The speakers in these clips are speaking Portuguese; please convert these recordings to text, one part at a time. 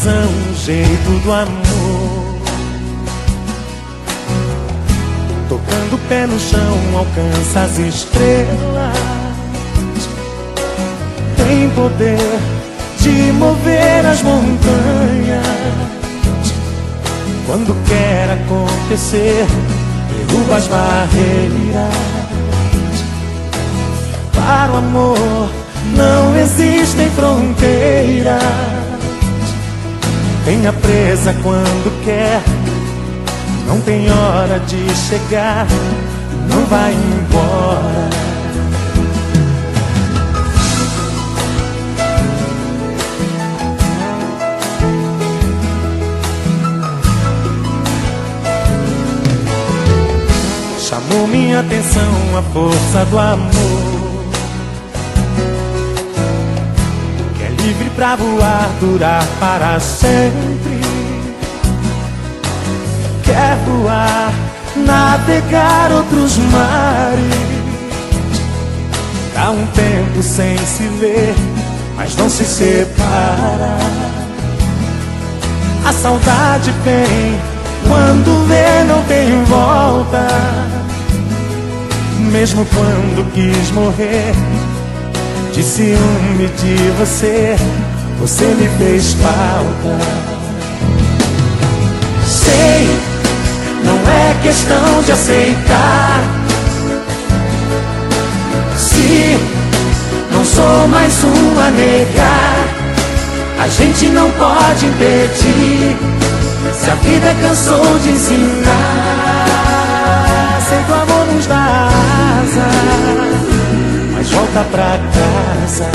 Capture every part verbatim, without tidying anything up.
visão, o jeito do amor. Tocando o pé no chão, alcança as estrelas. Tem poder de mover as montanhas. Quando quer acontecer, derruba as barreiras. Para o amor não existem fronteiras. Tenha presa quando quer, não tem hora de chegar, não vai embora. Chamou minha atenção a força do amor, que é livre pra voar, durar para sempre. Quer voar, navegar outros mares. Dá um tempo sem se ver, mas não se separa. A saudade vem, quando vê não tem volta. Mesmo quando quis morrer, de ciúme de você, você me fez falta. Sei, não é questão de aceitar. Se não sou mais um a negar, a gente não pode impedir. Se a vida cansou de ensinar, sei que o amor nos dá asa, mas volta pra casa.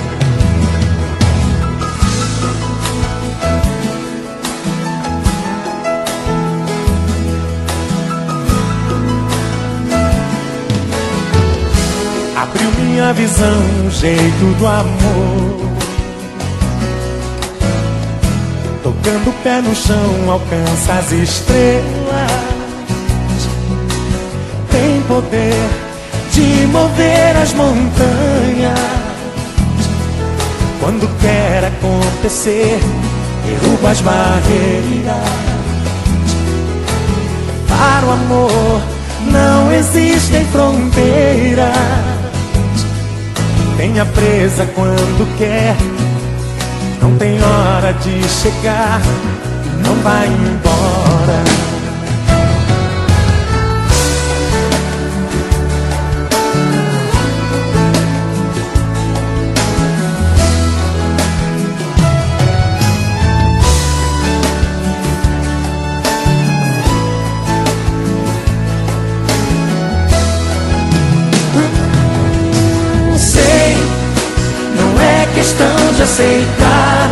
Abriu minha visão, o jeito do amor. Tocando o pé no chão, alcança as estrelas. Tem poder de mover as montanhas. Quando quer acontecer, derruba as barreiras. Para o amor não existem fronteiras. Tenha presa quando quer, não tem hora de chegar, não vai embora. Sei, não é questão de aceitar.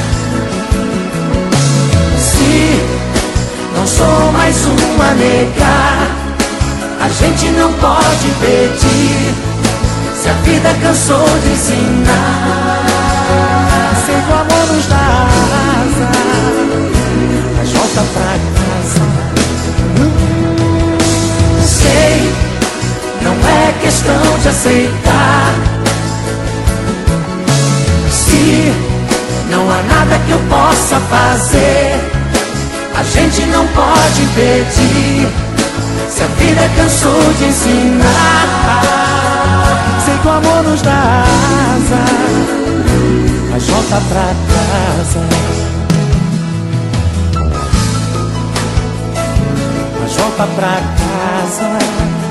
Se não sou mais um a negar, a gente não pode impedir. Se a vida cansou de ensinar, sei que o amor nos dá asa, mas volta pra casa. Sei, não é questão de aceitar. Se não há nada que eu possa fazer, a gente não pode impedir. Se a vida cansou de ensinar, sei que o amor nos dá asa, mas volta pra casa. Mas volta pra casa.